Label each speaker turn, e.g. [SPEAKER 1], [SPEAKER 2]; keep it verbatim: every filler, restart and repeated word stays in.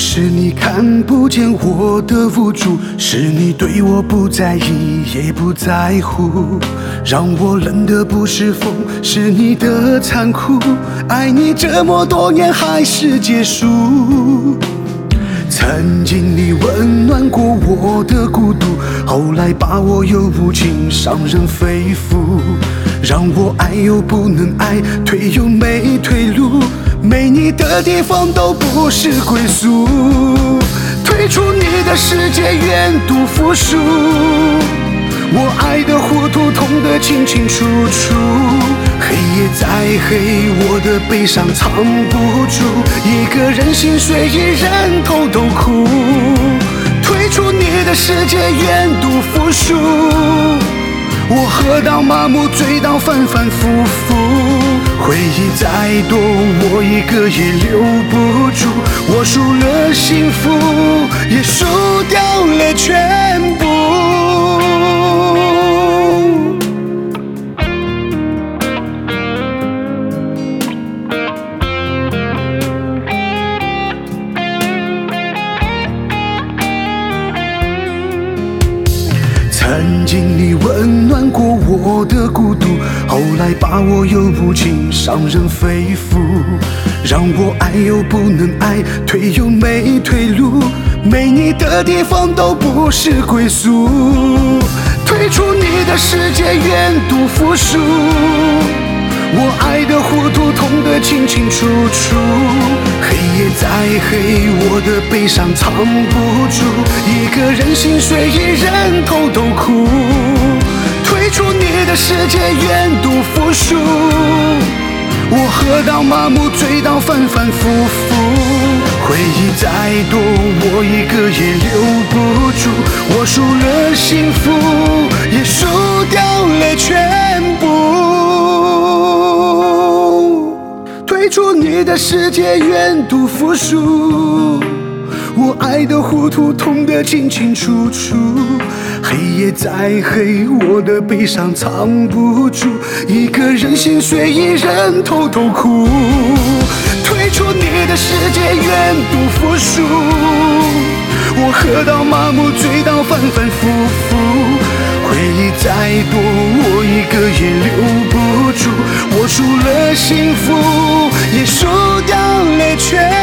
[SPEAKER 1] 是你看不见我的无助，是你对我不在意也不在乎，让我冷的不是风，是你的残酷。爱你这么多年还是结束。曾经你温暖过我的孤独，后来把我又无情伤人肺腑，让我爱又不能爱，退又没退路，没你的地方都不是归宿。退出你的世界，愿赌服输。我爱的糊涂，痛得清清楚楚。黑夜再黑，我的悲伤藏不住，一个人心碎，一人偷偷哭。退出你的世界，愿赌服输。我喝到麻木，醉到反反复复。回忆再多，我一个也留不住。我输了幸福，也输掉了全部。曾经你温暖过我的孤独，后来把我又无情伤人肺腑，让我爱又不能爱，退又没退路，没你的地方都不是归宿。退出你的世界，愿赌服输。我爱的糊涂，痛得清清楚楚。黑夜再黑，我的悲伤藏不住，一个人心碎，一人偷偷哭。退出你的世界，愿赌服输。我喝到麻木，醉到反反复复。回忆再多，我一个也留不住。我输了幸福，也输掉了全部。退出你的世界，愿赌服输。我爱的糊涂，痛得清清楚楚。黑夜再黑，我的悲伤藏不住，一个人心碎，一人偷偷哭。退出你的世界，愿赌服输。我喝到麻木，醉到反反复复。回忆再多，我一个也留不住。我输了幸福，也输掉了全